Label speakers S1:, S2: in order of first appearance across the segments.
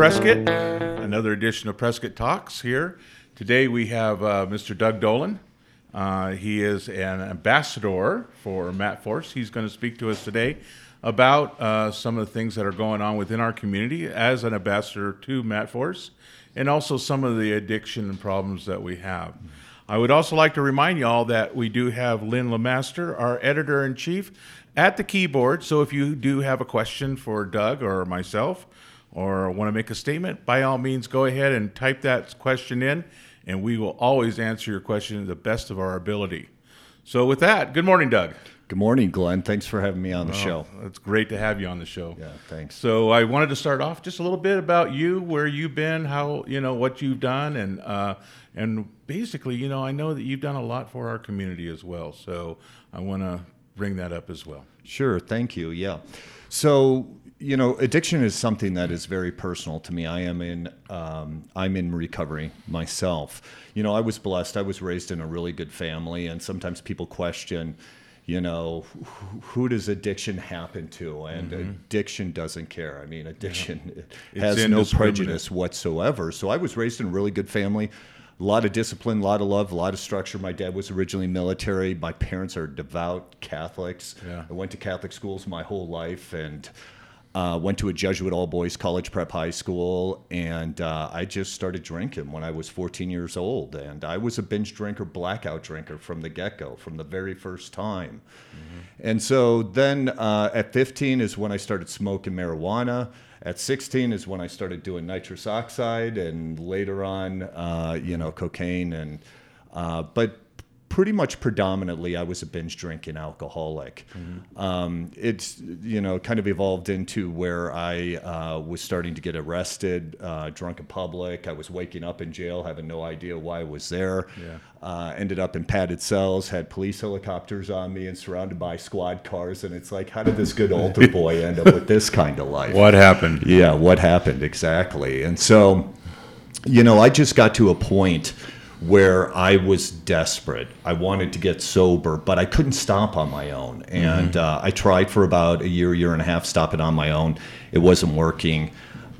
S1: Prescott, another edition of Prescott Talks here. Today we have Mr. Doug Dolan. He is an ambassador for Matt Force. He's going to speak to us today about some of the things that are going on within our community as an ambassador to Matt Force, and also some of the addiction and problems that we have. I would also like to remind you all that we do have Lynn Lemaster, our editor-in-chief, at the keyboard. So if you do have a question for Doug or myself or want to make a statement, by all means, go ahead and type that question in, and we will always answer your question to the best of our ability. So with that, good morning, Doug.
S2: Good morning, Glenn. Thanks for having me on the show.
S1: It's great to have you on the show.
S2: Yeah, thanks.
S1: So I wanted to start off just a little bit about you, where you've been, how, what you've done, and basically, I know that you've done a lot for our community as well. So I want to bring that up as well.
S2: Sure, thank you. Yeah. So, addiction is something that is very personal to me. I'm in recovery myself. I was blessed. I was raised in a really good family, and sometimes people question, who does addiction happen to? And addiction doesn't care. I mean, addiction has no prejudice whatsoever. So I was raised in a really good family. A lot of discipline, a lot of love, a lot of structure. My dad was originally military. My parents are devout Catholics.
S1: Yeah.
S2: I went to Catholic schools my whole life and went to a Jesuit all-boys college prep high school. And I just started drinking when I was 14 years old. And I was a binge drinker, blackout drinker from the get-go, from the very first time. And so then at 15 is when I started smoking marijuana. At 16 is when I started doing nitrous oxide, and later on, cocaine. And but pretty much predominantly, I was a binge drinking alcoholic. It's kind of evolved into where I was starting to get arrested, drunk in public. I was waking up in jail, having no idea why I was there. Ended up in padded cells, had police helicopters on me, and surrounded by squad cars. And it's like, how did this good altar boy end up with this kind of life?
S1: What happened?
S2: Yeah, what happened exactly? And so, I just got to a point where I was desperate. I wanted to get sober, but I couldn't stop on my own. And I tried for about a year and a half, stopping on my own. It wasn't working.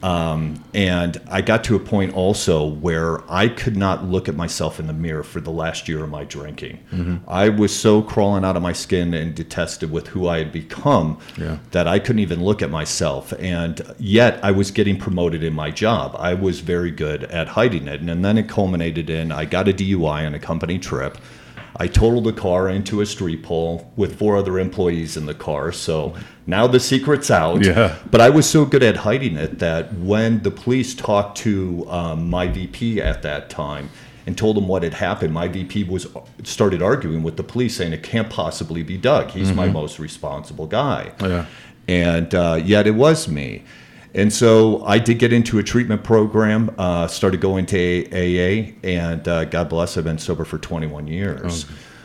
S2: And I got to a point also where I could not look at myself in the mirror for the last year of my drinking. I was so crawling out of my skin and detested with who I had become that I couldn't even look at myself. And yet I was getting promoted in my job. I was very good at hiding it. And then it culminated in I got a DUI on a company trip. I totaled a car into a street pole with 4 other employees in the car. So now the secret's out.
S1: Yeah.
S2: But I was so good at hiding it that when the police talked to my VP at that time and told him what had happened, my VP started arguing with the police, saying it can't possibly be Doug. He's my most responsible guy.
S1: Yeah.
S2: And yet it was me. And so I did get into a treatment program, started going to AA, and God bless, I've been sober for 21 years.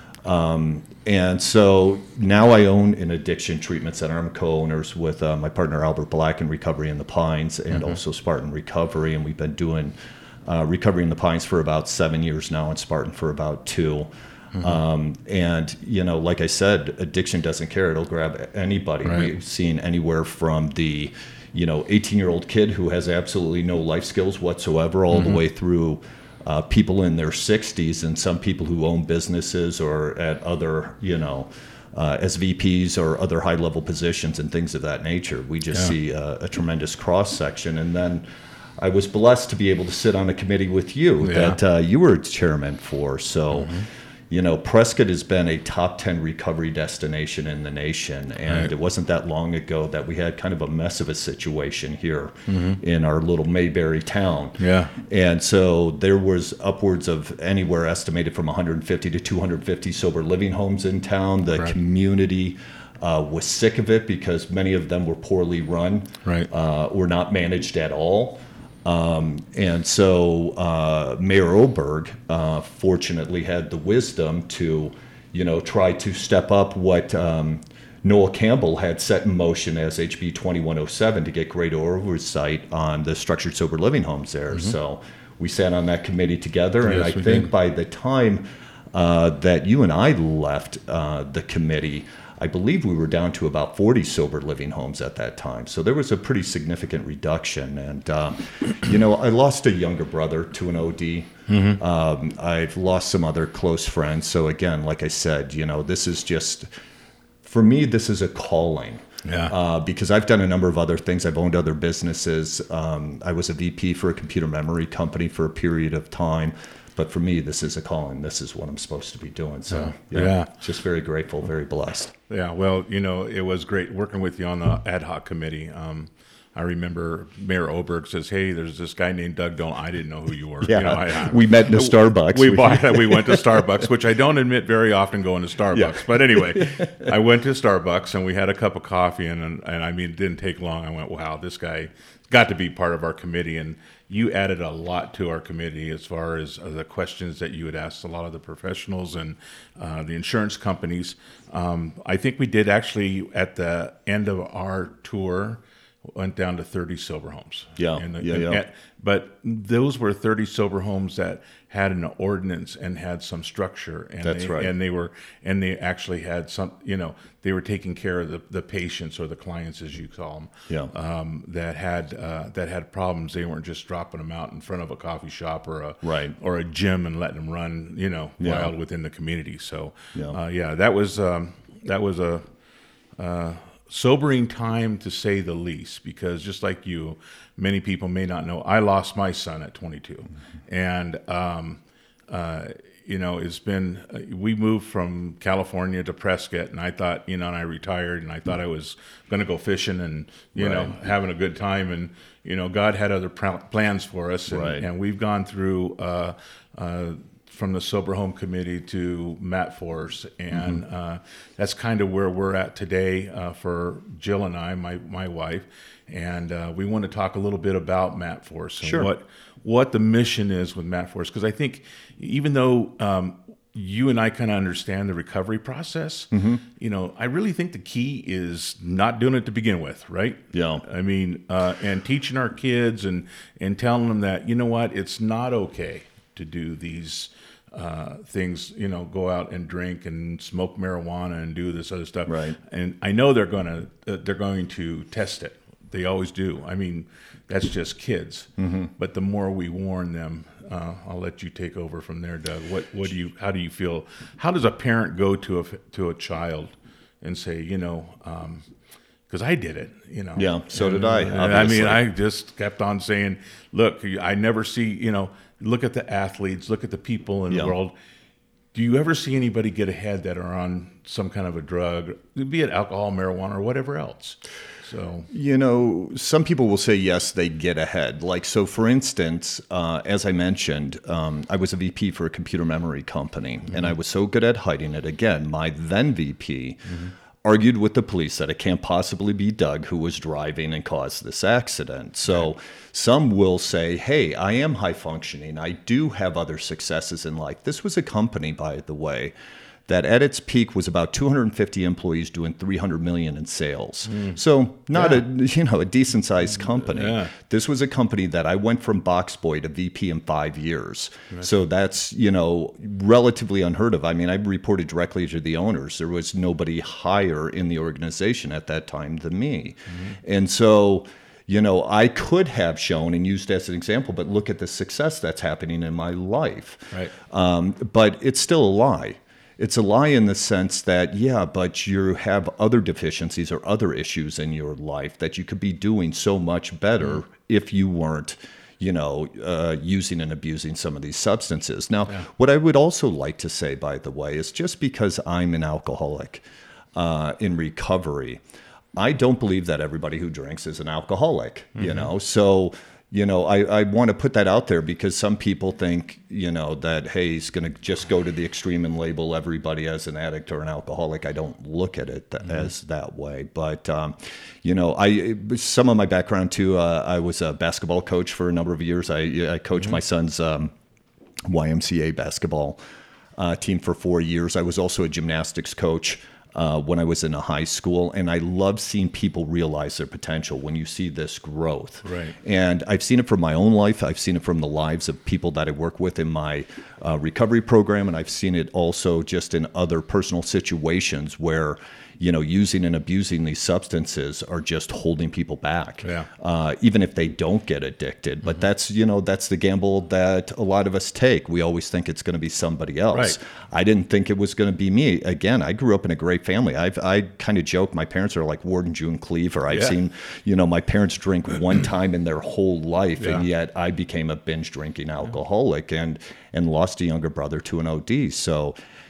S2: And so now I own an addiction treatment center. I'm co-owners with my partner Albert Black in Recovery in the Pines, and also Spartan Recovery. And we've been doing Recovery in the Pines for about 7 years now, and Spartan for about 2. And, like I said, addiction doesn't care. It'll grab anybody.
S1: Right.
S2: We've seen anywhere from the 18-year-old kid who has absolutely no life skills whatsoever, all the way through people in their 60s, and some people who own businesses or at other, as VPs or other high-level positions and things of that nature. We just see a tremendous cross-section. And then I was blessed to be able to sit on a committee with you that you were chairman for. So Prescott has been a top 10 recovery destination in the nation. And it wasn't that long ago that we had kind of a mess of a situation here in our little Mayberry town.
S1: Yeah.
S2: And so there was upwards of anywhere estimated from 150 to 250 sober living homes in town. The community was sick of it because many of them were poorly run or not managed at all. And so Mayor Oberg fortunately had the wisdom to, try to step up what Noel Campbell had set in motion as HB 2107 to get greater oversight on the structured sober living homes there. So we sat on that committee together, and I think by the time that you and I left the committee, I believe we were down to about 40 sober living homes at that time. So there was a pretty significant reduction. And, I lost a younger brother to an OD. I've lost some other close friends. So again, like I said, this is just, for me, this is a calling.
S1: Yeah.
S2: Because I've done a number of other things. I've owned other businesses. I was a VP for a computer memory company for a period of time. But for me, this is a calling. This is what I'm supposed to be doing. So, just very grateful, very blessed.
S1: Yeah, well, it was great working with you on the ad hoc committee. I remember Mayor Oberg says, "Hey, there's this guy named Doug Dolan." I didn't know who you were.
S2: Yeah, we met in a Starbucks.
S1: We went to Starbucks, which I don't admit very often going to Starbucks. Yeah. But anyway, I went to Starbucks and we had a cup of coffee, and I mean, it didn't take long. I went, "Wow, this guy got to be part of our committee." And you added a lot to our committee as far as the questions that you had asked a lot of the professionals and the insurance companies. I think we did actually, at the end of our tour, went down to 30 sober homes. But those were 30 sober homes that had an ordinance and had some structure. And
S2: That's right.
S1: And they actually had some, they were taking care of the patients or the clients, as you call them, that had problems. They weren't just dropping them out in front of a coffee shop or a gym and letting them run, wild within the community. So, that was a sobering time, to say the least, because just like you, many people may not know, I lost my son at 22. And, it's been, we moved from California to Prescott, and I thought, and I retired, and I thought I was going to go fishing and, having a good time. And, God had other plans for us. And we've gone through, from the Sober Home Committee to Matt Force, and that's kind of where we're at today for Jill and I, my wife, and we want to talk a little bit about Matt Force and what the mission is with Matt Force, because I think even though you and I kind of understand the recovery process, I really think the key is not doing it to begin with, right?
S2: Yeah.
S1: I mean, and teaching our kids and telling them that, it's not okay to do these things, go out and drink and smoke marijuana and do this other stuff.
S2: Right.
S1: And I know they're going to test it. They always do. I mean, that's just kids. But the more we warn them, I'll let you take over from there, Doug. How do you feel? How does a parent go to a child and say, because I did it,
S2: Yeah, so did I.
S1: Obviously. I mean, I just kept on saying, look, I never see, look at the athletes, look at the people in the world. Do you ever see anybody get ahead that are on some kind of a drug, be it alcohol, marijuana, or whatever else? So,
S2: some people will say, yes, they get ahead. So for instance, as I mentioned, I was a VP for a computer memory company, and I was so good at hiding it. Again, my then VP argued with the police that it can't possibly be Doug who was driving and caused this accident. So some will say, hey, I am high functioning. I do have other successes in life. This was a company, by the way, that at its peak was about 250 employees doing $300 million in sales. So not a decent sized company.
S1: Yeah.
S2: This was a company that I went from box boy to VP in 5 years. Right. So that's, relatively unheard of. I mean, I reported directly to the owners. There was nobody higher in the organization at that time than me. And so, I could have shown and used as an example, but look at the success that's happening in my life.
S1: Right.
S2: But it's still a lie. It's a lie in the sense that, but you have other deficiencies or other issues in your life that you could be doing so much better if you weren't, using and abusing some of these substances. Now, what I would also like to say, by the way, is just because I'm an alcoholic in recovery, I don't believe that everybody who drinks is an alcoholic, So, I want to put that out there because some people think, that, hey, he's going to just go to the extreme and label everybody as an addict or an alcoholic. I don't look at it as that way. But, some of my background too, I was a basketball coach for a number of years. I coached my son's YMCA basketball team for 4 years. I was also a gymnastics coach when I was in a high school, and I love seeing people realize their potential when you see this growth.
S1: Right.
S2: And I've seen it from my own life. I've seen it from the lives of people that I work with in my recovery program, and I've seen it also just in other personal situations where, using and abusing these substances are just holding people back,
S1: Yeah.
S2: even if they don't get addicted. But that's the gamble that a lot of us take. We always think it's going to be somebody else.
S1: Right.
S2: I didn't think it was going to be me. Again, I grew up in a great family. I kind of joke, my parents are like Ward and June Cleaver. I've seen, my parents drink one time in their whole life, and yet I became a binge drinking alcoholic and lost a younger brother to an OD. So,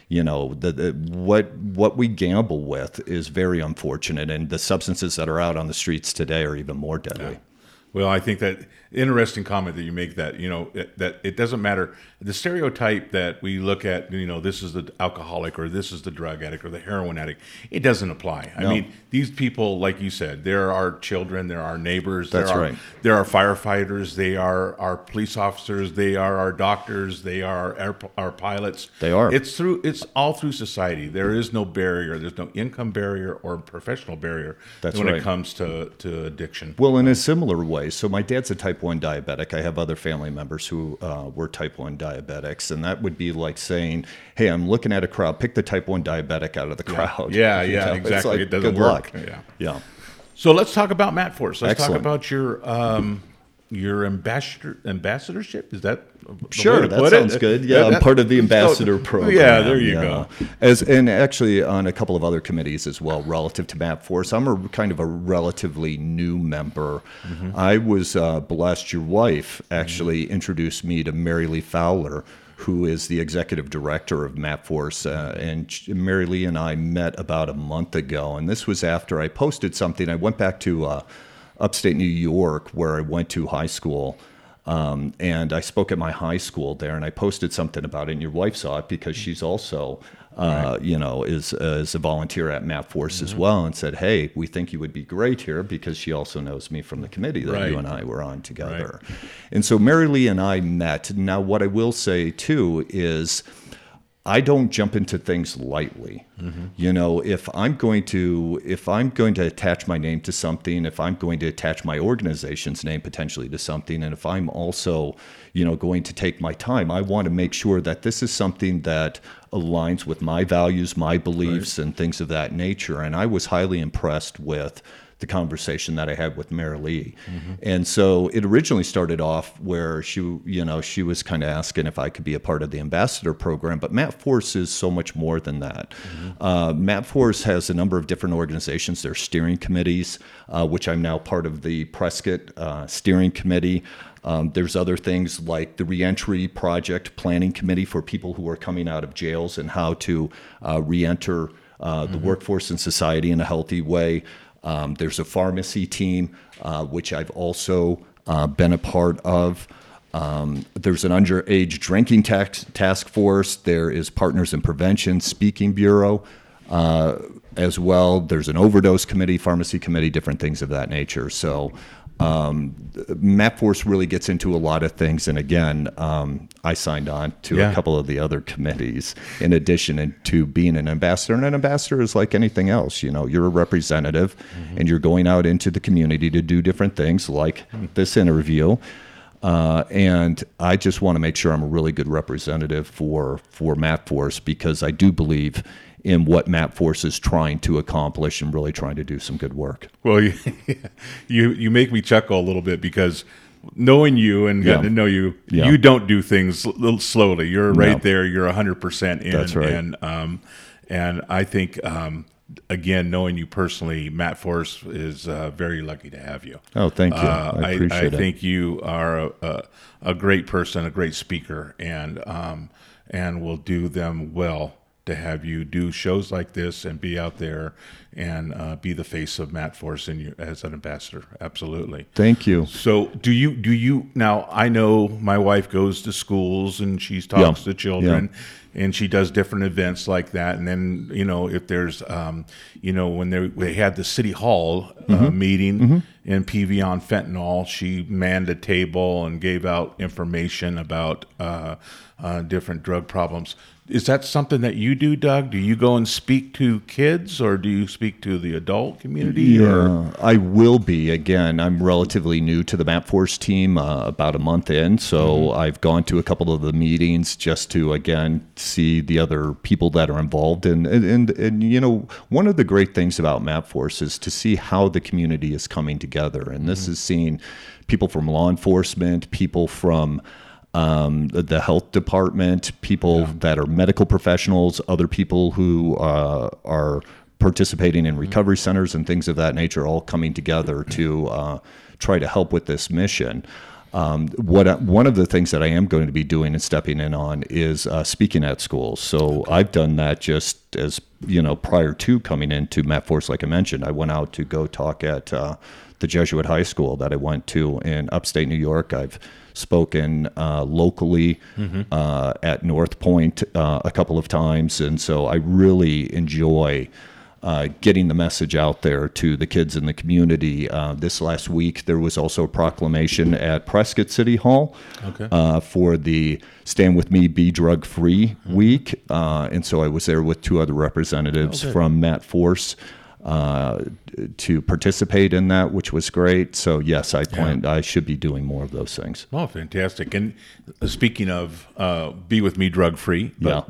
S2: what we gamble with is very unfortunate, and the substances that are out on the streets today are even more deadly.
S1: Yeah. Well, I think that interesting comment that you make, that that it doesn't matter the stereotype that we look at, this is the alcoholic or this is the drug addict or the heroin addict. It doesn't apply.
S2: No.
S1: I mean, these people, like you said, there are children, there are neighbors,
S2: That's right.
S1: There are firefighters, they are our police officers, they are our doctors, they are our pilots.
S2: They are.
S1: It's all through society. There is no barrier. There's no income barrier or professional barrier when it comes to addiction.
S2: Well, in a similar way. So my dad's a type 1 diabetic. I have other family members who were type 1 diabetics. And that would be like saying, hey, I'm looking at a crowd. Pick the type 1 diabetic out of the crowd.
S1: Yeah, exactly.
S2: Like,
S1: it doesn't
S2: good
S1: work.
S2: Luck. Yeah.
S1: So let's talk about Matt Force. Let's
S2: Excellent.
S1: talk about your ambassadorship. Is that
S2: sure? That sounds good. Yeah, I'm part of the ambassador program.
S1: Yeah, there you go.
S2: And actually on a couple of other committees as well relative to Matt Force. I'm a kind of a relatively new member. Mm-hmm. I was blessed. Your wife actually introduced me to Mary Lee Fowler, who is the executive director of Matt Force. And Mary Lee and I met about a month ago. And this was after I posted something. I went back to upstate New York, where I went to high school. And I spoke at my high school there, and I posted something about it. And your wife saw it because she's also, is a volunteer at Matt Force as well, and said, hey, we think you would be great here, because she also knows me from the committee that you and I were on together. Right. And so Mary Lee and I met. Now, what I will say, too, is I don't jump into things lightly. Mm-hmm. If I'm going to attach my name to something, if I'm going to attach my organization's name potentially to something, and if I'm also, going to take my time, I want to make sure that this is something that aligns with my values, my beliefs, and things of that nature. And I was highly impressed with the conversation that I had with Mary Lee. Mm-hmm. And so it originally started off where she was kind of asking if I could be a part of the ambassador program, but Matt Force is so much more than that. Mm-hmm. Matt Force has a number of different organizations. There are steering committees, which I'm now part of the Prescott steering committee. There's other things like the Reentry Project Planning Committee for people who are coming out of jails and how to reenter the workforce and society in a healthy way. There's a pharmacy team, which I've also been a part of. There's an underage drinking task force. There is Partners in Prevention Speaking Bureau as well. There's an overdose committee, pharmacy committee, different things of that nature. So Matt Force really gets into a lot of things. And again, I signed on to a couple of the other committees in addition to being an ambassador. And an ambassador is like anything else. You're a representative, and you're going out into the community to do different things like this interview. And I just want to make sure I'm a really good representative for Matt Force, because I do believe in what Matt Force is trying to accomplish and really trying to do some good work.
S1: Well, you make me chuckle a little bit, because knowing you and getting to know you, you don't do things a little slowly. You're right there. You're 100% in.
S2: That's right.
S1: And I think, again, knowing you personally, Matt Force is very lucky to have you.
S2: Oh, thank you. I appreciate it.
S1: I think you are a great person, a great speaker, and will do them well to have you do shows like this and be out there and be the face of Matt Force as an ambassador. Absolutely.
S2: Thank you.
S1: So do you now, I know my wife goes to schools and she talks to children and she does different events like that. And then, if there's, when they had the City Hall meeting in PV on fentanyl, she manned a table and gave out information about different drug problems. Is that something that you do, Doug? Do you go and speak to kids, or do you speak speak to the adult community? Or?
S2: I will be. Again, I'm relatively new to the MapForce team, about a month in, so I've gone to a couple of the meetings just to, again, see the other people that are involved. And you know, one of the great things about MapForce is to see how the community is coming together. And this is seeing people from law enforcement, people from the health department, people that are medical professionals, other people who are participating in recovery centers and things of that nature, all coming together to try to help with this mission. One of the things that I am going to be doing and stepping in on is speaking at schools. So I've done that just as, you know, prior to coming into MapForce, like I mentioned. I went out to go talk at the Jesuit high school that I went to in upstate New York. I've spoken locally at North Point a couple of times, and so I really enjoy getting the message out there to the kids in the community. This last week, there was also a proclamation at Prescott City Hall for the Stand With Me, Be Drug Free week, and so I was there with two other representatives from MapForce to participate in that, which was great. So yes, I should be doing more of those things.
S1: Oh, fantastic! And speaking of Be With Me Drug Free,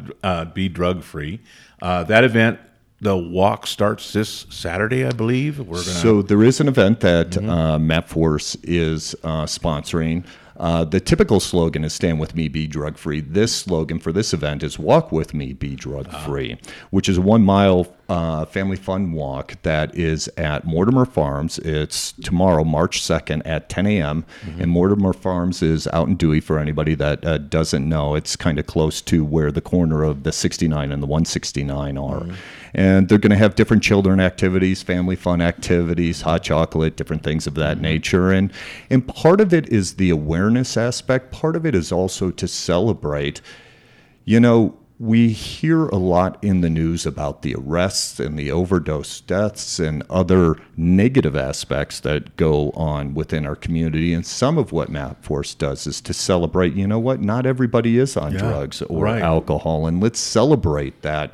S1: Be Drug Free, that event, the walk starts this Saturday, I believe.
S2: So there is an event that MapForce is sponsoring. The typical slogan is Stand With Me, Be Drug Free. This slogan for this event is Walk With Me, Be Drug Free, which is a 1 mile family fun walk that is at Mortimer Farms. It's tomorrow, March 2nd at 10 a.m. And Mortimer Farms is out in Dewey for anybody that doesn't know. It's kind of close to where the corner of the 69 and the 169 are. And they're going to have different children activities, family fun activities, hot chocolate, different things of that nature. And part of it is the awareness aspect. Part of it is also to celebrate. You know, we hear a lot in the news about the arrests and the overdose deaths and other negative aspects that go on within our community. And some of what MapForce does is to celebrate, you know what, not everybody is on drugs or alcohol, and let's celebrate that.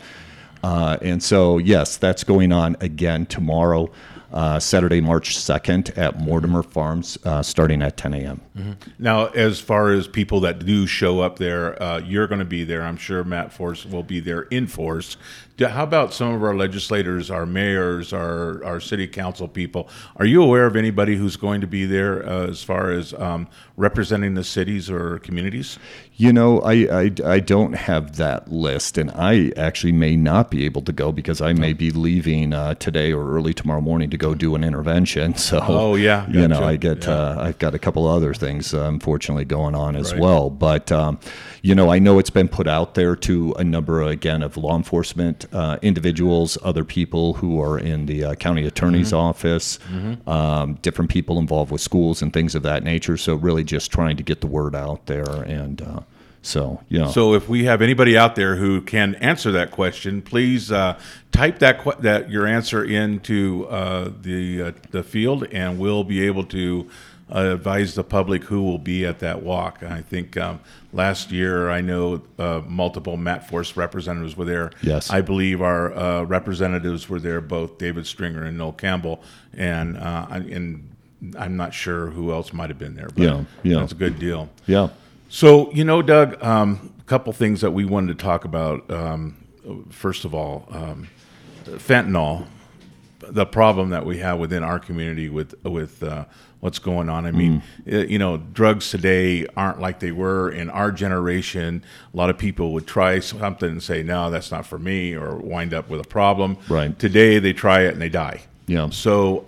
S2: And so, yes, that's going on again tomorrow, Saturday, March 2nd at Mortimer Farms, starting at 10 a.m.
S1: Now, as far as people that do show up there, you're going to be there. I'm sure MapForce will be there in force. How about some of our legislators, our mayors, our city council people? Are you aware of anybody who's going to be there as far as representing the cities or communities?
S2: You know, I don't have that list, and I actually may not be able to go because I may be leaving today or early tomorrow morning to go do an intervention. So, you know, I get I've got a couple other things unfortunately going on as well. But you know, I know it's been put out there to a number again of law enforcement individuals, other people who are in the county attorney's office, different people involved with schools and things of that nature. So really just trying to get the word out there. And so
S1: if we have anybody out there who can answer that question, please type that your answer into the field, and we'll be able to advise the public who will be at that walk. I think last year, I know multiple MapForce representatives were there.
S2: Yes.
S1: I believe our representatives were there, both David Stringer and Noel Campbell, and I'm not sure who else might have been there, but that's a good deal.
S2: Yeah.
S1: So, you know, Doug, a couple things that we wanted to talk about. First of all, fentanyl, the problem that we have within our community with what's going on. I mean, you know, drugs today aren't like they were in our generation. A lot of people would try something and say, no, that's not for me, or wind up with a problem.
S2: Right.
S1: Today, they try it and they die.
S2: Yeah.
S1: So,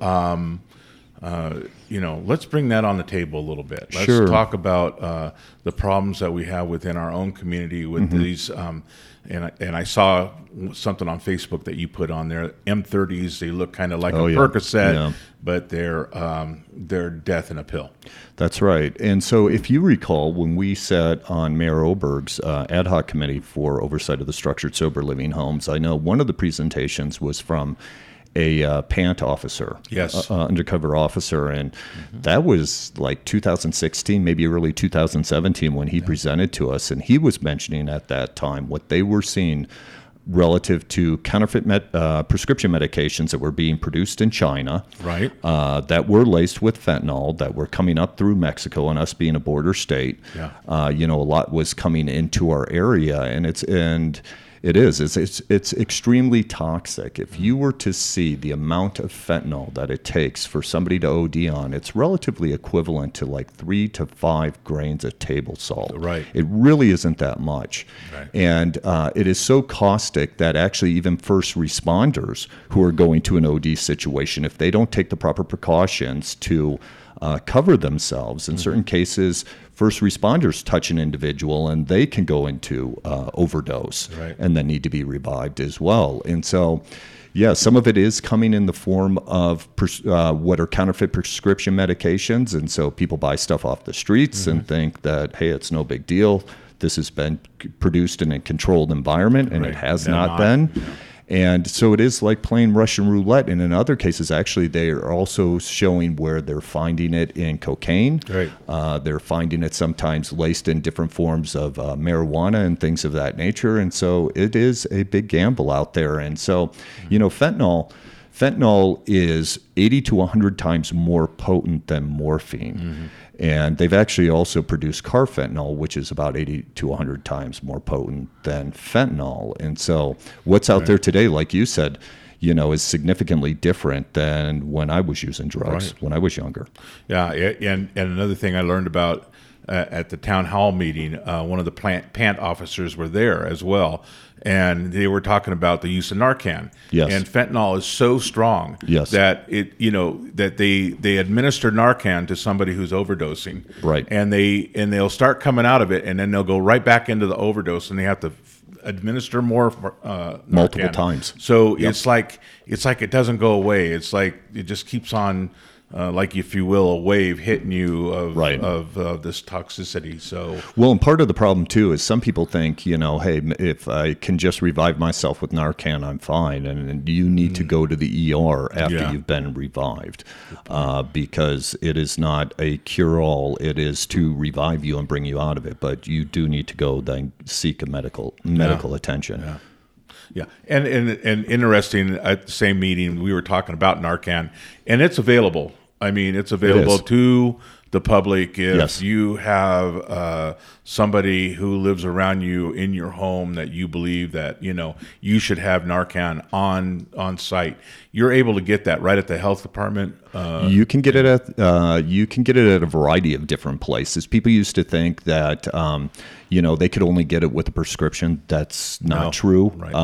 S1: you know, let's bring that on the table a little bit. Let's
S2: Sure.
S1: talk about the problems that we have within our own community with these. And I saw something on Facebook that you put on there. M30s, they look kind of like a Percocet, but they're death in a pill.
S2: That's right. And so if you recall, when we sat on Mayor Oberg's ad hoc committee for oversight of the structured sober living homes, I know one of the presentations was from a PANT officer, undercover officer, and that was like 2016, maybe early 2017 when he presented to us, and he was mentioning at that time what they were seeing relative to counterfeit prescription medications that were being produced in China,
S1: Right.
S2: That were laced with fentanyl, that were coming up through Mexico, and us being a border state.
S1: Yeah.
S2: A lot was coming into our area, and it's extremely toxic. If you were to see the amount of fentanyl that it takes for somebody to OD on, it's relatively equivalent to like 3 to 5 grains of table salt.
S1: Right.
S2: It really isn't that much.
S1: Right.
S2: And it is so caustic that actually even first responders who are going to an OD situation, if they don't take the proper precautions to cover themselves, in certain cases, first responders touch an individual and they can go into overdose,
S1: Right.
S2: and then need to be revived as well. And so, yeah, some of it is coming in the form of what are counterfeit prescription medications. And so people buy stuff off the streets and think that, hey, it's no big deal. This has been produced in a controlled environment, and
S1: Right.
S2: it has
S1: They're
S2: not
S1: not.
S2: been.
S1: Yeah.
S2: And so it is like playing Russian roulette. And in other cases, actually, they are also showing where they're finding it in cocaine.
S1: Right.
S2: They're finding it sometimes laced in different forms of marijuana and things of that nature. And so it is a big gamble out there. And so, fentanyl is 80 to 100 times more potent than morphine.
S1: Mm-hmm.
S2: And they've actually also produced carfentanil, which is about 80 to 100 times more potent than fentanyl. And so what's out there today, like you said, is significantly different than when I was using drugs,
S1: Right.
S2: when I was younger.
S1: Yeah, and another thing I learned about at the town hall meeting, one of the pant officers were there as well, and they were talking about the use of Narcan.
S2: Yes.
S1: And fentanyl is so strong
S2: Yes.
S1: that that they administer Narcan to somebody who's overdosing.
S2: Right.
S1: And they'll start coming out of it, and then they'll go right back into the overdose, and they have to administer more
S2: Multiple
S1: Narcan.
S2: times.
S1: So it's like it doesn't go away. It's like it just keeps on, like if you will, a wave hitting you of
S2: Right.
S1: of this toxicity. So
S2: Well, and part of the problem, too, is some people think, hey, if I can just revive myself with Narcan, I'm fine. And you need to go to the ER after
S1: Yeah.
S2: you've been revived, because it is not a cure-all. It is to revive you and bring you out of it. But you do need to go then seek a medical attention.
S1: Yeah. Yeah, and interesting, at the same meeting, we were talking about Narcan, and it's available. I mean, it's available
S2: is.
S1: to the public if
S2: Yes.
S1: you have somebody who lives around you in your home that you believe that you should have Narcan on site. You're able to get that right at the health department.
S2: You can get it at a variety of different places. People used to think that they could only get it with a prescription. That's not true.
S1: Right.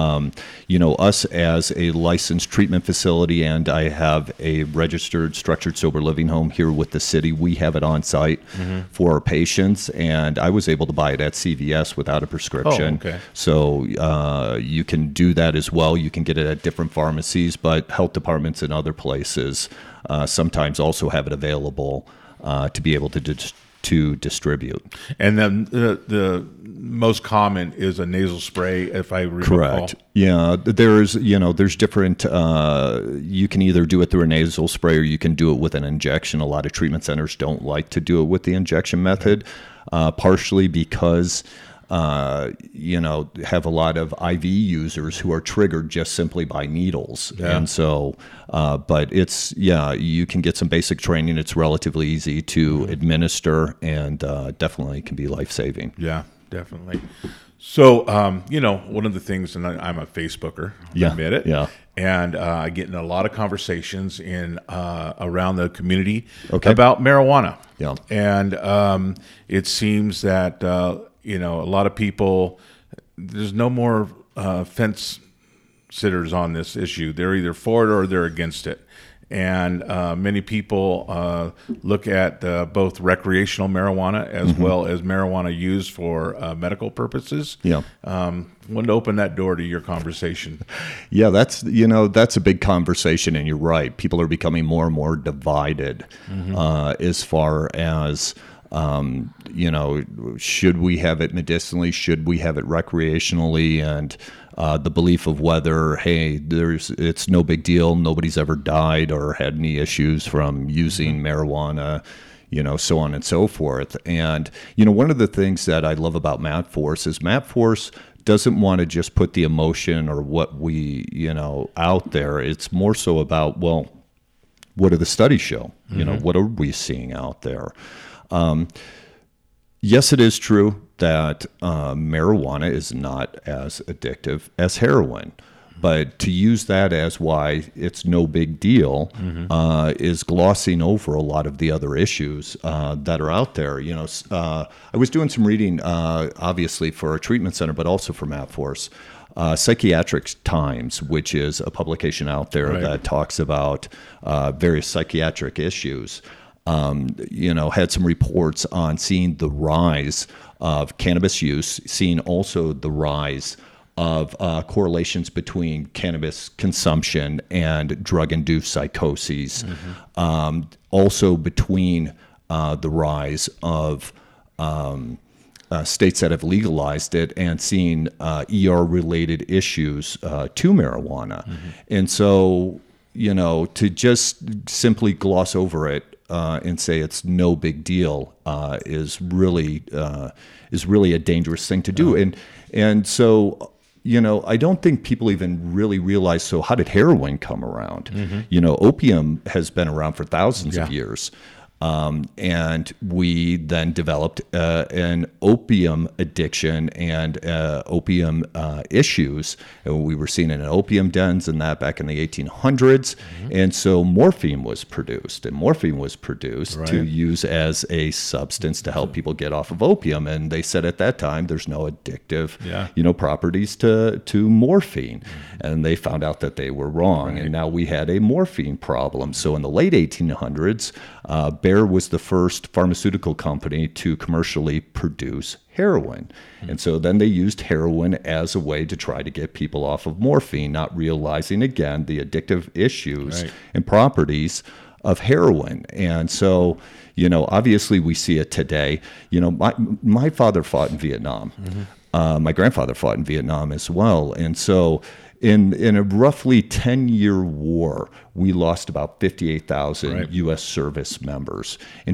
S2: Us as a licensed treatment facility, and I have a registered structured sober living home here with the city. We have it on site for our patients, and I was able to buy it at CVS without a prescription.
S1: Oh, okay.
S2: So you can do that as well. You can get it at different pharmacies, but health departments and other places sometimes also have it available to be able to distribute.
S1: And then the most common is a nasal spray, if I recall.
S2: Correct. Yeah, there's different. You can either do it through a nasal spray or you can do it with an injection. A lot of treatment centers don't like to do it with the injection method, partially because have a lot of IV users who are triggered just simply by needles.
S1: Yeah.
S2: And so, but you can get some basic training. It's relatively easy to administer, and definitely can be life-saving.
S1: Yeah, definitely. So, one of the things, and I'm a Facebooker, I'll admit it.
S2: Yeah.
S1: And I get in a lot of conversations around the community
S2: Okay.
S1: about marijuana.
S2: Yeah.
S1: And it seems that, a lot of people, there's no more fence sitters on this issue. They're either for it or they're against it. And many people look at both recreational marijuana as well as marijuana used for medical purposes.
S2: Yeah.
S1: Wanted to open that door to your conversation.
S2: Yeah, that's a big conversation, and you're right. People are becoming more and more divided as far as should we have it medicinally? Should we have it recreationally? And the belief of whether, hey, it's no big deal. Nobody's ever died or had any issues from using marijuana, so on and so forth. And, one of the things that I love about MAPForce is MAPForce doesn't want to just put the emotion or what we, out there. It's more so about, well, what do the studies show? What are we seeing out there? Yes, it is true that marijuana is not as addictive as heroin. But to use that as why it's no big deal is glossing over a lot of the other issues that are out there. I was doing some reading, obviously for a treatment center, but also for MatForce. Psychiatric Times, which is a publication out there that talks about various psychiatric issues, had some reports on seeing the rise of cannabis use, seeing also the rise of correlations between cannabis consumption and drug-induced psychoses. Also between the rise of states that have legalized it and seeing ER-related issues to marijuana. And so, to just simply gloss over it and say it's no big deal is really a dangerous thing to do. And so, I don't think people even really realize, so how did heroin come around? Opium has been around for thousands of years. And we then developed an opium addiction and opium issues. And we were seeing it in opium dens and that back in the 1800s. And so morphine was produced. And morphine was produced to use as a substance to help people get off of opium. And they said at that time there's no addictive properties to morphine. And they found out that they were wrong. And now we had a morphine problem. So in the late 1800s, Bayer was the first pharmaceutical company to commercially produce heroin. And so then they used heroin as a way to try to get people off of morphine, not realizing, again, the addictive issues and properties of heroin. And so, obviously we see it today. My father fought in Vietnam. My grandfather fought in Vietnam as well. And so in a roughly 10-year war, we lost about 58,000 U.S. service members. In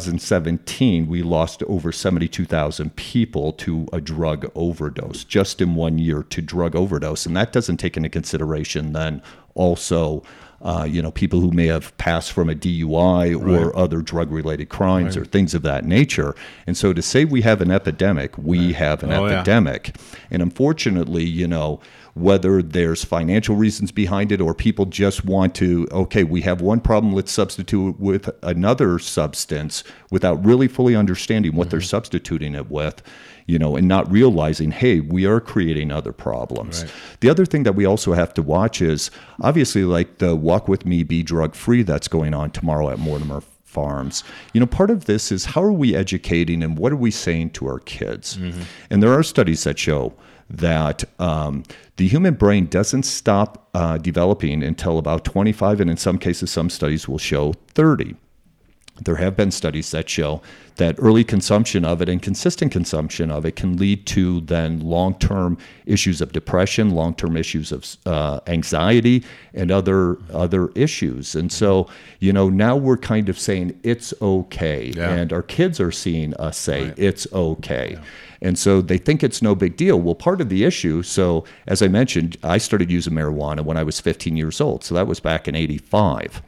S2: 2017, we lost over 72,000 people to a drug overdose, just in 1 year to drug overdose. And that doesn't take into consideration then also people who may have passed from a DUI or other drug-related crimes or things of that nature. And so to say we have an epidemic, we have an epidemic. And unfortunately, whether there's financial reasons behind it or people just want to, okay, we have one problem, let's substitute it with another substance without really fully understanding what they're substituting it with, and not realizing, hey, we are creating other problems. The other thing that we also have to watch is obviously like the Walk With Me, Be Drug Free that's going on tomorrow at Mortimer Farms. Part of this is how are we educating and what are we saying to our kids? And there are studies that show that the human brain doesn't stop developing until about 25, and in some cases, some studies will show 30. There have been studies that show that early consumption of it and consistent consumption of it can lead to then long-term issues of depression, long-term issues of anxiety, and other issues. And so, now we're kind of saying it's okay, and our kids are seeing us say it's okay. And so they think it's no big deal. Well, part of the issue, so as I mentioned, I started using marijuana when I was 15 years old. So that was back in 85.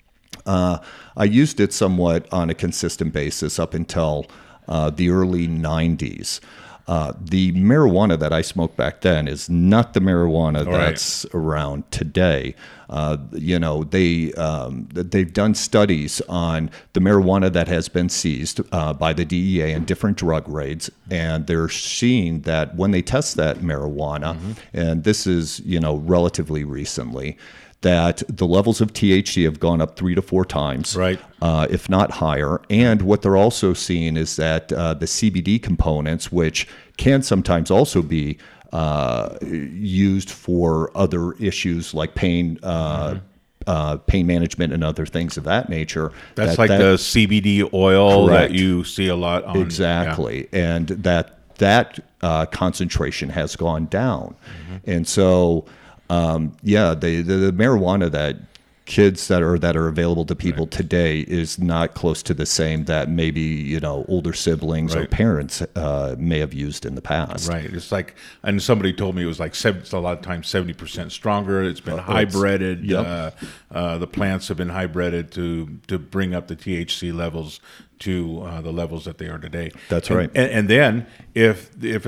S2: I used it somewhat on a consistent basis up until the early 90s. The marijuana that I smoked back then is not the marijuana that's around today. They've done studies on the marijuana that has been seized by the DEA in different drug raids, and they're seeing that when they test that marijuana, and this is relatively recently, that the levels of THC have gone up 3 to 4 times, if not higher. And what they're also seeing is that the CBD components, which can sometimes also be used for other issues like pain, pain management and other things of that nature.
S1: That's the CBD oil that you see a lot on.
S2: Exactly. And that concentration has gone down. And so, the marijuana that kids that are available to people today is not close to the same that maybe older siblings or parents may have used in the past.
S1: Right. It's like, and somebody told me it was like it's a lot of times 70% stronger. It's been hybrided. The plants have been hybrided to bring up the THC levels to the levels that they are today.
S2: That's right.
S1: And then if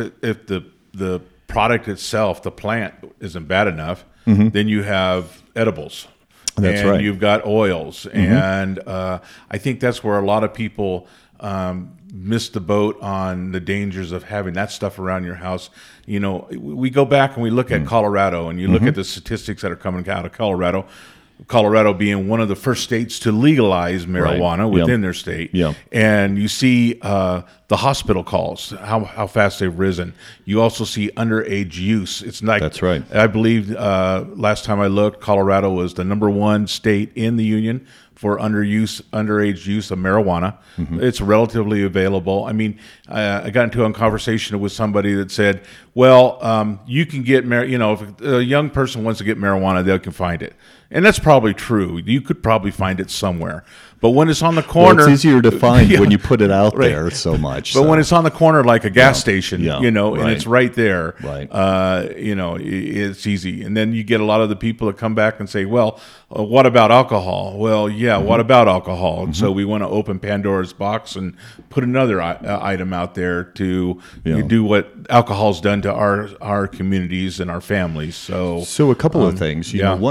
S1: the product itself, the plant, isn't bad enough, then you have edibles.
S2: That's
S1: and
S2: right.
S1: You've got oils, and I think that's where a lot of people miss the boat on the dangers of having that stuff around your house. We go back and we look at Colorado, and you look at the statistics that are coming out of Colorado. Colorado being one of the first states to legalize marijuana within their state. And you see the hospital calls, how fast they've risen. You also see underage use. It's like,
S2: that's right.
S1: I believe last time I looked, Colorado was the #1 state in the union for underage use of marijuana. It's relatively available. I mean, I got into a conversation with somebody that said, well, you can get, if a young person wants to get marijuana, they can find it. And that's probably true. You could probably find it somewhere. But when it's on the corner...
S2: Well, it's easier to find when you put it out there so much.
S1: But when it's on the corner like a gas station, and
S2: right.
S1: it's right there,
S2: right.
S1: It's easy. And then you get a lot of the people that come back and say, well, what about alcohol? Well, what about alcohol? And so we want to open Pandora's box and put another item out there to do what alcohol's done to our communities and our families. So
S2: a couple of things.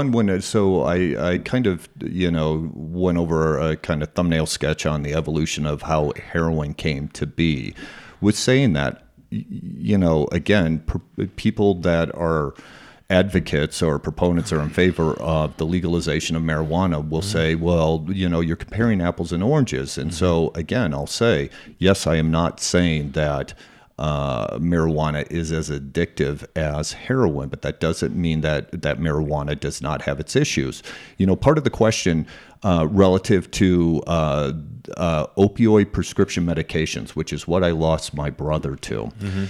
S2: I kind of went over a kind of thumbnail sketch on the evolution of how heroin came to be, with saying that again, people that are advocates or proponents are in favor of the legalization of marijuana will say, well, you're comparing apples and oranges. And so, again, I'll say, yes, I am not saying that marijuana is as addictive as heroin, but that doesn't mean that marijuana does not have its issues. Part of the question relative to opioid prescription medications, which is what I lost my brother to,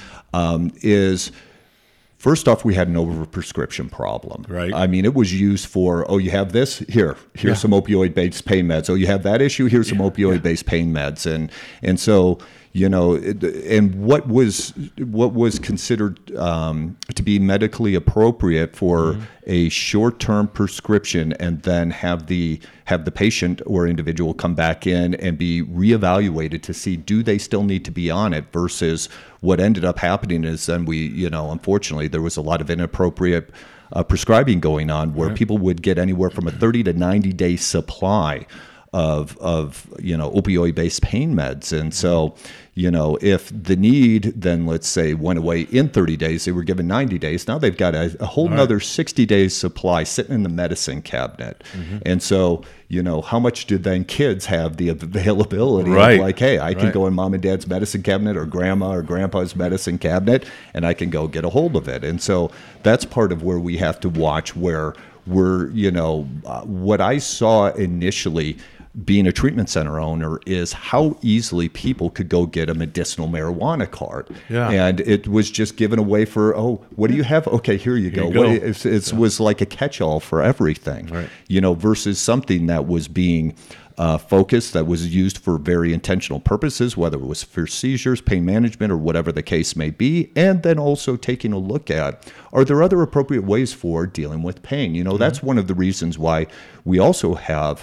S2: is... First off, we had an overprescription problem.
S1: Right.
S2: I mean, it was used for, you have this? Here's some opioid-based pain meds. Oh, you have that issue? Here's some opioid-based pain meds. And so, and what was considered to be medically appropriate for a short-term prescription, and then have the patient or individual come back in and be reevaluated to see, do they still need to be on it, versus what ended up happening is then unfortunately, there was a lot of inappropriate prescribing going on, where people would get anywhere from a 30 to 90 day supply of opioid-based pain meds. And so, if the need then, let's say, went away in 30 days, they were given 90 days. Now they've got a whole nother 60 days supply sitting in the medicine cabinet. And so, how much do then kids have the availability of, like, hey, I can go in mom and dad's medicine cabinet, or grandma or grandpa's medicine cabinet, and I can go get a hold of it. And so that's part of where we have to watch, where we're, what I saw initially being a treatment center owner is how easily people could go get a medicinal marijuana card. And it was just given away for, what do you have? Okay, here you go. It was like a catch-all for everything, versus something that was being focused, that was used for very intentional purposes, whether it was for seizures, pain management, or whatever the case may be. And then also taking a look at, are there other appropriate ways for dealing with pain? That's one of the reasons why we also have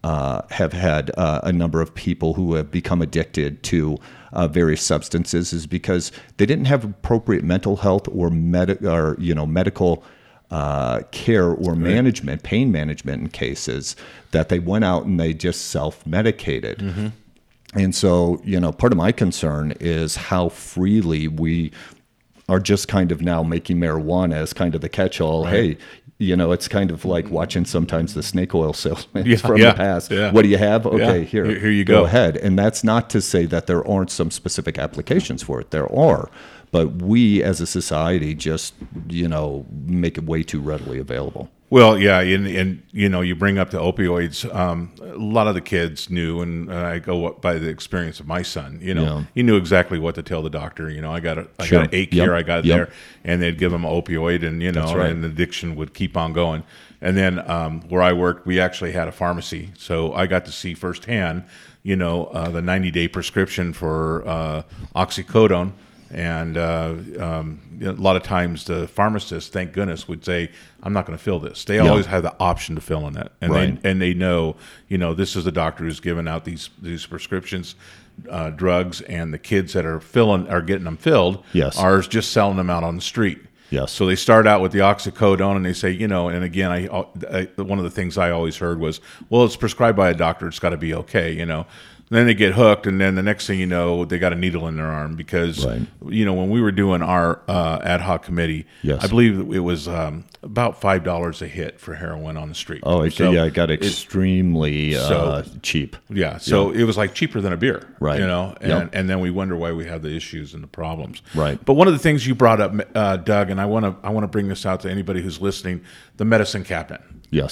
S2: had a number of people who have become addicted to various substances, is because they didn't have appropriate mental health or medical care or management, pain management in cases, that they went out and they just self-medicated. And so, part of my concern is how freely we are just kind of now making marijuana as kind of the catch-all. Hey, it's kind of like watching sometimes the snake oil salesmen from the past. What do you have? Okay, here you go ahead. And that's not to say that there aren't some specific applications for it. There are. But we as a society just, make it way too readily available.
S1: Well, and you bring up the opioids. A lot of the kids knew, and I go by the experience of my son. He knew exactly what to tell the doctor. I got an ache here, I got it there, and they'd give him an opioid, and and addiction would keep on going. And then where I worked, we actually had a pharmacy, so I got to see firsthand, the 90-day prescription for oxycodone. And a lot of times the pharmacist, thank goodness, would say, I'm not going to fill this. They always have the option to fill in it. And they know, this is the doctor who's giving out these prescriptions, drugs, and the kids that are getting them filled are just selling them out on the street.
S2: Yes.
S1: So they start out with the oxycodone, and they say, and again, I one of the things I always heard was, well, it's prescribed by a doctor. It's got to be okay, Then they get hooked, and then the next thing you know, they got a needle in their arm because, when we were doing our ad hoc committee, I believe it was about $5 a hit for heroin on the street.
S2: Oh, it got extremely cheap.
S1: Yeah, so it was like cheaper than a beer,
S2: right?
S1: And then we wonder why we have the issues and the problems,
S2: right?
S1: But one of the things you brought up, Doug, and I want to bring this out to anybody who's listening: the medicine cabinet.
S2: Yes.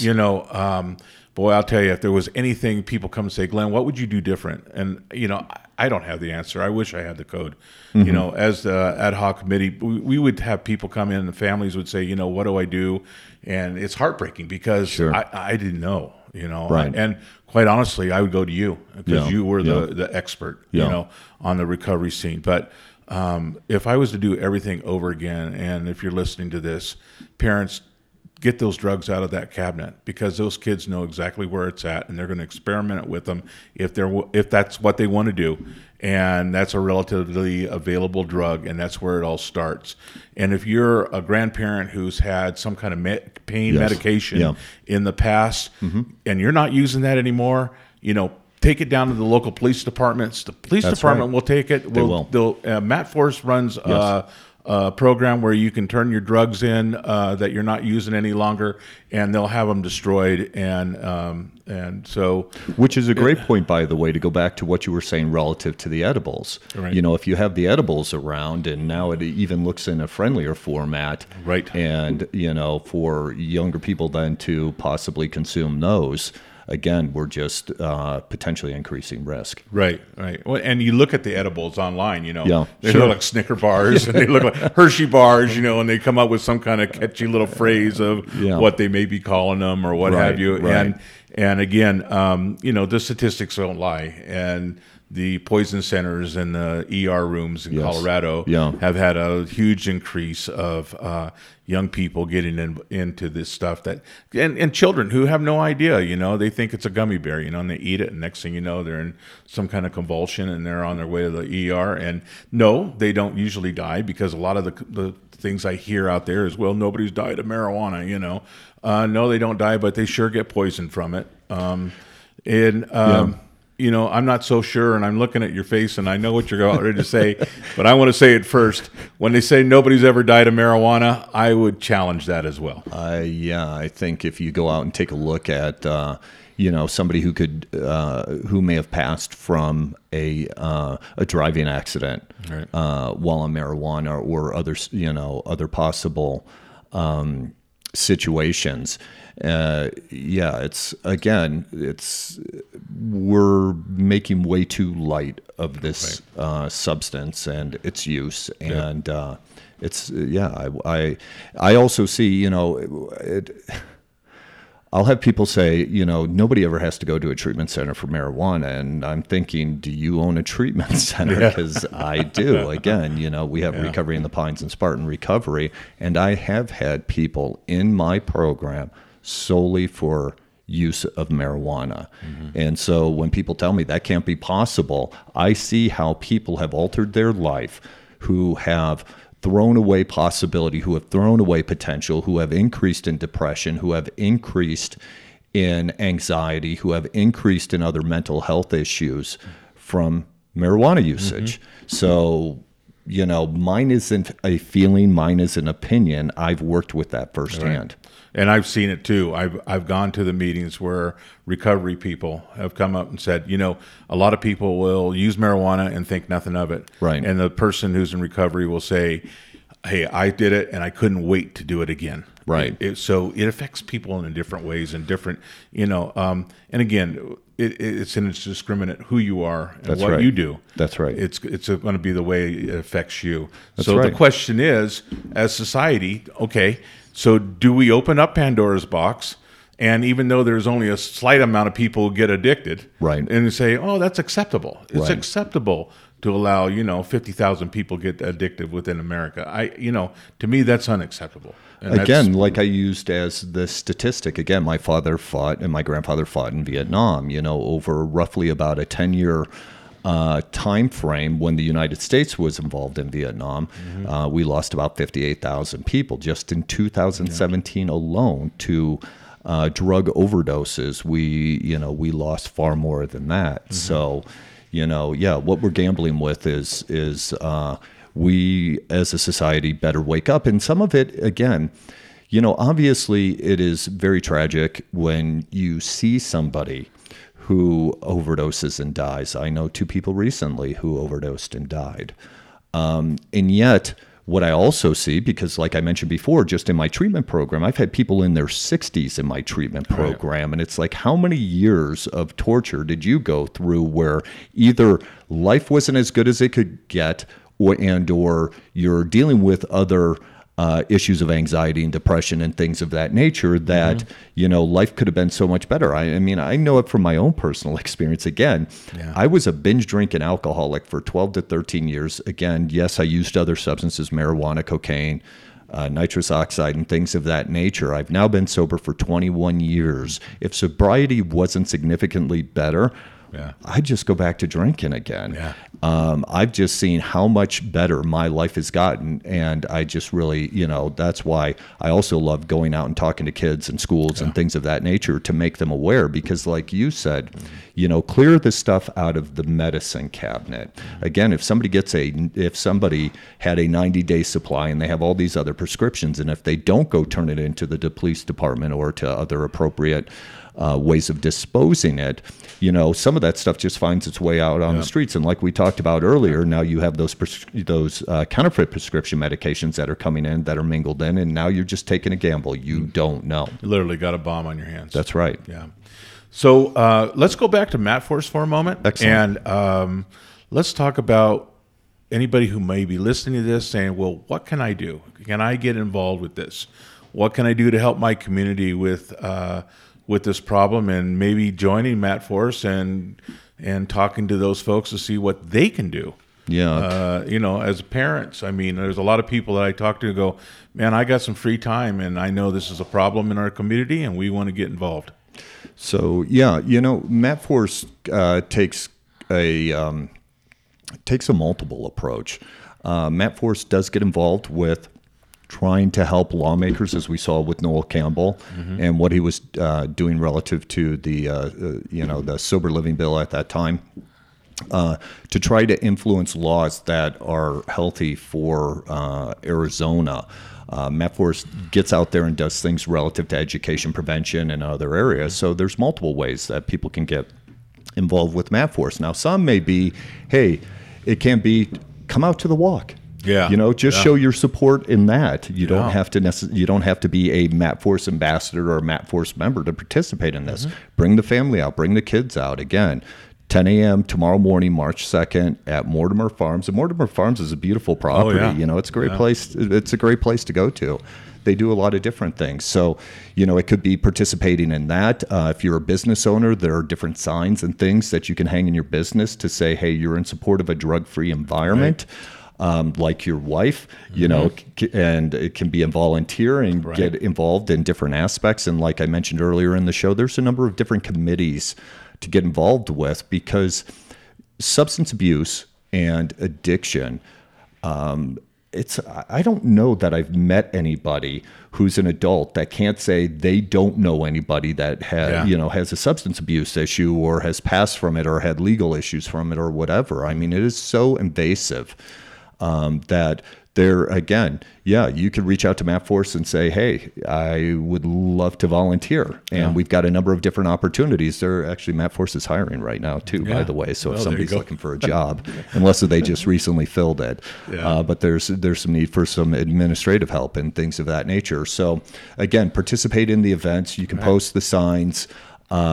S1: Boy, I'll tell you, if there was anything people come and say, Glenn, what would you do different? And, I don't have the answer. I wish I had the code. As the ad hoc committee, we would have people come in and the families would say, what do I do? And it's heartbreaking because I didn't know,
S2: Right.
S1: And quite honestly, I would go to you because you were the expert, on the recovery scene. But if I was to do everything over again, and if you're listening to this, parents, get those drugs out of that cabinet because those kids know exactly where it's at, and they're going to experiment with them if that's what they want to do, and that's a relatively available drug, and that's where it all starts. And if you're a grandparent who's had some kind of pain medication in the past, and you're not using that anymore, take it down to the local police departments. The police department will take it. Matt Force runs program where you can turn your drugs in that you're not using any longer, and they'll have them destroyed. And so,
S2: which is a great point, by the way, to go back to what you were saying relative to the edibles.
S1: Right.
S2: If you have the edibles around, and now it even looks in a friendlier format,
S1: right?
S2: And for younger people then to possibly consume those. Again, we're just potentially increasing risk.
S1: Right. Well, and you look at the edibles online, they look like Snicker bars, and they look like Hershey bars, and they come up with some kind of catchy little phrase of what they may be calling them or what have you.
S2: Right.
S1: And again, the statistics don't lie. And the poison centers and the ER rooms in Colorado have had a huge increase of young people getting into this stuff and children who have no idea, they think it's a gummy bear, and they eat it, and next thing you know, they're in some kind of convulsion and they're on their way to the ER. And no, they don't usually die, because a lot of the things I hear out there is, well, nobody's died of marijuana, no, they don't die, but they sure get poisoned from it. I'm not so sure, and I'm looking at your face, and I know what you're about ready to say, but I want to say it first. When they say nobody's ever died of marijuana, I would challenge that as well.
S2: I think if you go out and take a look at, somebody who may have passed from a driving accident while on marijuana or other possible situations. We're making way too light of this substance and its use, and I also see, I'll have people say, nobody ever has to go to a treatment center for marijuana, and I'm thinking, do you own a treatment center? Because I do. Again, we have Recovery in the Pines and Spartan Recovery, and I have had people in my program solely for use of marijuana. And so when people tell me that can't be possible, I see how people have altered their life, who have thrown away possibility, who have thrown away potential, who have increased in depression, who have increased in anxiety, who have increased in other mental health issues from marijuana usage. So, mine isn't a feeling, mine is an opinion. I've worked with that firsthand.
S1: Right. And I've seen it too. I've gone to the meetings where recovery people have come up and said, a lot of people will use marijuana and think nothing of it.
S2: Right.
S1: And the person who's in recovery will say, hey, I did it and I couldn't wait to do it again.
S2: Right.
S1: So it affects people in different ways and different, and again, it's indiscriminate who you are and what you do.
S2: That's right.
S1: It's going to be the way it affects you.
S2: That's
S1: so
S2: right.
S1: The question is, as society, okay, So do we open up Pandora's box? And even though there's only a slight amount of people who get addicted,
S2: Right.
S1: and say, oh, that's acceptable. It's
S2: Right.
S1: acceptable to allow, 50,000 people get addicted within America. To me, that's unacceptable. And
S2: Again, like I used as the statistic, again, my father fought and my grandfather fought in Vietnam, over roughly about a 10-year time frame when the United States was involved in Vietnam. We lost about 58,000 people just in 2017 alone to drug overdoses. We lost far more than that. So, what we're gambling with is we as a society better wake up. And some of it, again, obviously it is very tragic when you see somebody who overdoses and dies. I know 2 people recently who overdosed and died. And yet, what I also see, because like I mentioned before, just in my treatment program, I've had people in their 60s in my treatment program. And it's like, how many years of torture did you go through where either life wasn't as good as it could get, or you're dealing with other issues of anxiety and depression and things of that nature that, life could have been so much better. I mean, I know it from my own personal experience. Again, I was a binge drinking alcoholic for 12 to 13 years. Again, yes, I used other substances, marijuana, cocaine, nitrous oxide, and things of that nature. I've now been sober for 21 years. If sobriety wasn't significantly better, I'd just go back to drinking again. I've just seen how much better my life has gotten, and I just really, that's why I also love going out and talking to kids and schools and things of that nature to make them aware, because like you said, clear the stuff out of the medicine cabinet. Again, if somebody had a 90-day supply and they have all these other prescriptions, and if they don't go turn it into the police department or to other appropriate ways of disposing it, some of that stuff just finds its way out on the streets. And like we talked about earlier, now you have those counterfeit prescription medications that are coming in, that are mingled in, and now you're just taking a gamble. You don't know.
S1: You literally got a bomb on your hands.
S2: That's right.
S1: Yeah. So let's go back to MatForce for a moment.
S2: Excellent.
S1: And let's talk about anybody who may be listening to this saying, well, what can I do? Can I get involved with this? What can I do to help my community with this problem, and maybe joining MatForce and talking to those folks to see what they can do. As parents, I mean, there's a lot of people that I talk to who go, man, I got some free time and I know this is a problem in our community and we want to get involved.
S2: So, MatForce takes a multiple approach. MatForce does get involved with trying to help lawmakers, as we saw with Noel Campbell and what he was doing relative to the sober living bill at that time, to try to influence laws that are healthy for Arizona. MatForce gets out there and does things relative to education, prevention, and other areas. So there's multiple ways that people can get involved with MatForce. Now, some may be, hey, it can be come out to the walk. Show your support in that. You don't have to you don't have to be a MatForce ambassador or a MatForce member to participate in this. Bring the family out, bring the kids out. Again, 10 a.m. tomorrow morning, March 2nd at Mortimer Farms. And Mortimer Farms is a beautiful property. It's a great place. It's a great place to go to. They do a lot of different things. So, it could be participating in that. If you're a business owner, there are different signs and things that you can hang in your business to say, hey, you're in support of a drug-free environment. Like your wife, and it can be a volunteer and get involved in different aspects. And like I mentioned earlier in the show, there's a number of different committees to get involved with, because substance abuse and addiction, I don't know that I've met anybody who's an adult that can't say they don't know anybody that has a substance abuse issue or has passed from it or had legal issues from it or whatever. I mean, it is so invasive. That there, again, you could reach out to MatForce and say, hey, I would love to volunteer. And we've got a number of different opportunities. MatForce is hiring right now too, by the way. So if somebody's looking for a job, unless they just recently filled it, but there's some need for some administrative help and things of that nature. So again, participate in the events. You can post the signs.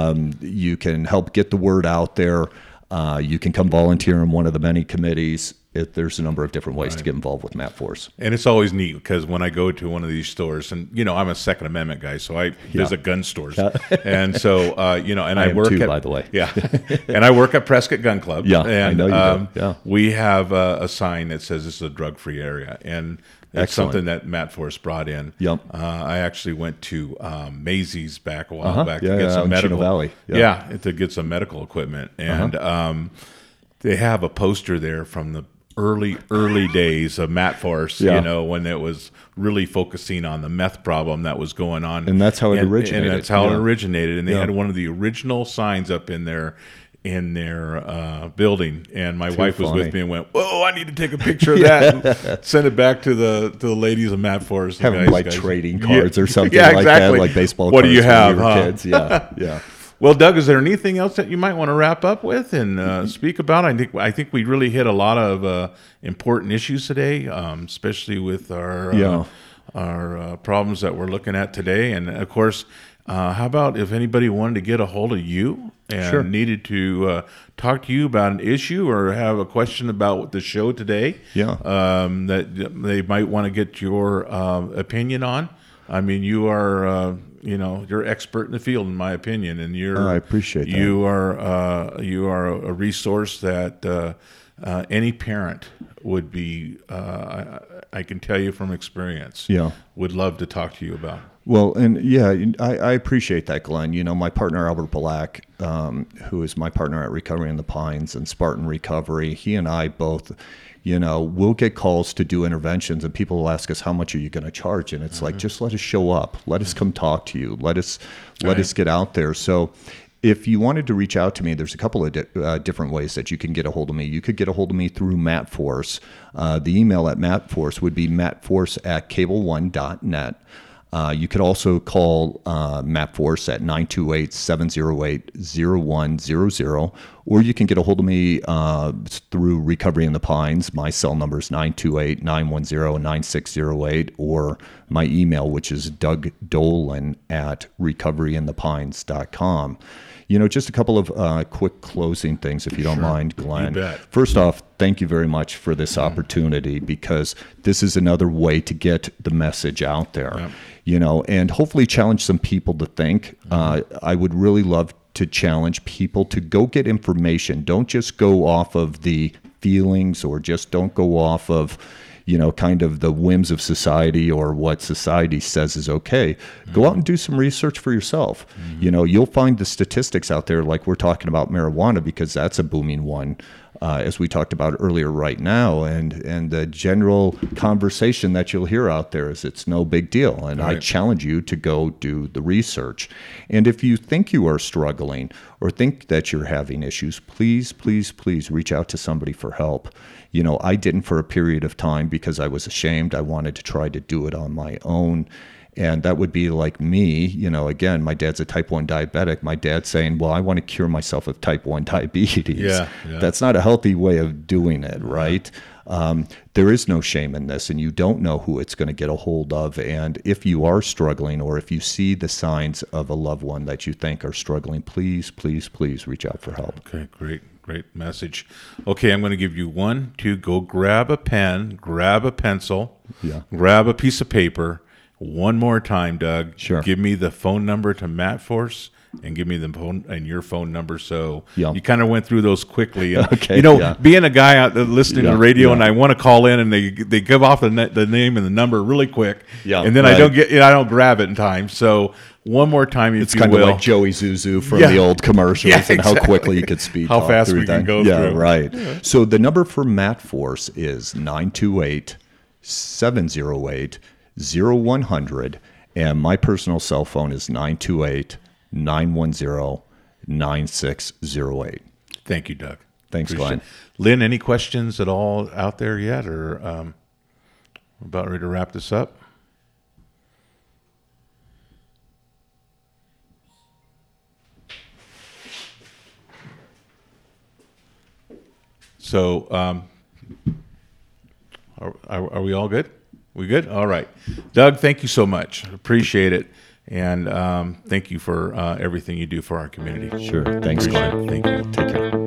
S2: You can help get the word out there. You can come volunteer in one of the many committees. there's a number of different ways to get involved with Matt Force.
S1: And it's always neat because when I go to one of these stores, and I'm a Second Amendment guy, so I visit gun stores, and so and I work
S2: too,
S1: at,
S2: by the way,
S1: and I work at Prescott Gun Club,
S2: Yeah,
S1: and
S2: I know you do. Yeah.
S1: we have a sign that says this is a drug-free area, and it's
S2: Excellent.
S1: something that Matt Force brought in.
S2: Yep.
S1: I actually went to Macy's back a while back to
S2: Yeah,
S1: get some
S2: in
S1: medical,
S2: Chino Valley.
S1: to get some medical equipment, and they have a poster there from the early days of Matt Force, when it was really focusing on the meth problem that was going on.
S2: And that's how it originated.
S1: And that's how it originated. And they had one of the original signs up in their building. And my wife was with me and went, "Whoa, I need to take a picture of that and send it back to the ladies of Matt Force."
S2: Having trading cards or something
S1: exactly.
S2: like that, like baseball
S1: what
S2: cards.
S1: Do you have,
S2: when we were
S1: huh?
S2: kids. Yeah.
S1: Well, Doug, is there anything else that you might want to wrap up with and speak about? I think we really hit a lot of important issues today, especially with our problems that we're looking at today. And of course, how about if anybody wanted to get a hold of you and needed to talk to you about an issue or have a question about the show today? That they might want to get your opinion on. I mean, you are, you're expert in the field, in my opinion, and
S2: I appreciate that.
S1: You are a resource that any parent would be. I can tell you from experience. Would love to talk to you about.
S2: Well, and I appreciate that, Glenn. My partner Albert Black, who is my partner at Recovery in the Pines and Spartan Recovery, he and I both. We'll get calls to do interventions and people will ask us, how much are you going to charge? And it's like, just let us show up. Let us come talk to you. Let us get out there. So if you wanted to reach out to me, there's a couple of different ways that you can get a hold of me. You could get a hold of me through Matt Force. The email at Matt Force would be mattforce@cableone.net. You could also call Matt Force at 928-708-0100, or you can get a hold of me through Recovery in the Pines. My cell number is 928-910-9608, or my email, which is dougdolan@recoveryinthepines.com. Just a couple of quick closing things, if you don't mind, Glenn.
S1: You bet.
S2: First off, thank you very much for this opportunity, because this is another way to get the message out there, and hopefully challenge some people to think. I would really love to challenge people to go get information. Don't just go off of the feelings, or just don't go off of kind of the whims of society or what society says is okay. Go out and do some research for yourself. You'll find the statistics out there, like we're talking about marijuana, because that's a booming one, as we talked about earlier right now. And the general conversation that you'll hear out there is it's no big deal. And I challenge you to go do the research. And if you think you are struggling or think that you're having issues, please, please, please reach out to somebody for help. I didn't for a period of time because I was ashamed. I wanted to try to do it on my own. And that would be like me, again, my dad's a type 1 diabetic. My dad saying, well, I want to cure myself of type 1 diabetes. That's not a healthy way of doing it, right? There is no shame in this, and you don't know who it's going to get a hold of. And if you are struggling, or if you see the signs of a loved one that you think are struggling, please, please, please reach out for help.
S1: Okay, great message. Okay, I'm going to give you 1, 2, go grab a pen, grab a pencil, grab a piece of paper. One more time, Doug.
S2: Sure.
S1: Give me the phone number to Matt Force, and give me the phone and your phone number. So
S2: Yeah.
S1: you kind of went through those quickly. And,
S2: Okay,
S1: being a guy out there listening to the radio, and I want to call in, and they give off the name and the number really quick, and then I don't grab it in time. So one more time,
S2: it's kind of like Joey Zuzu from the old commercials, and how quickly you could speed.
S1: How fast
S2: through
S1: we can go
S2: Yeah,
S1: through.
S2: right. Yeah. So the number for Matt Force is 928-708-0100, and my personal cell phone is 928-910-9608.
S1: Thank you, Doug.
S2: Thanks, Glenn.
S1: Lynn, any questions at all out there yet, or we're about ready to wrap this up? So, are we all good? We good? All right. Doug, thank you so much. Appreciate it. And thank you for everything you do for our community.
S2: Sure. Thanks, Glenn.
S1: Thank you.
S2: Take care.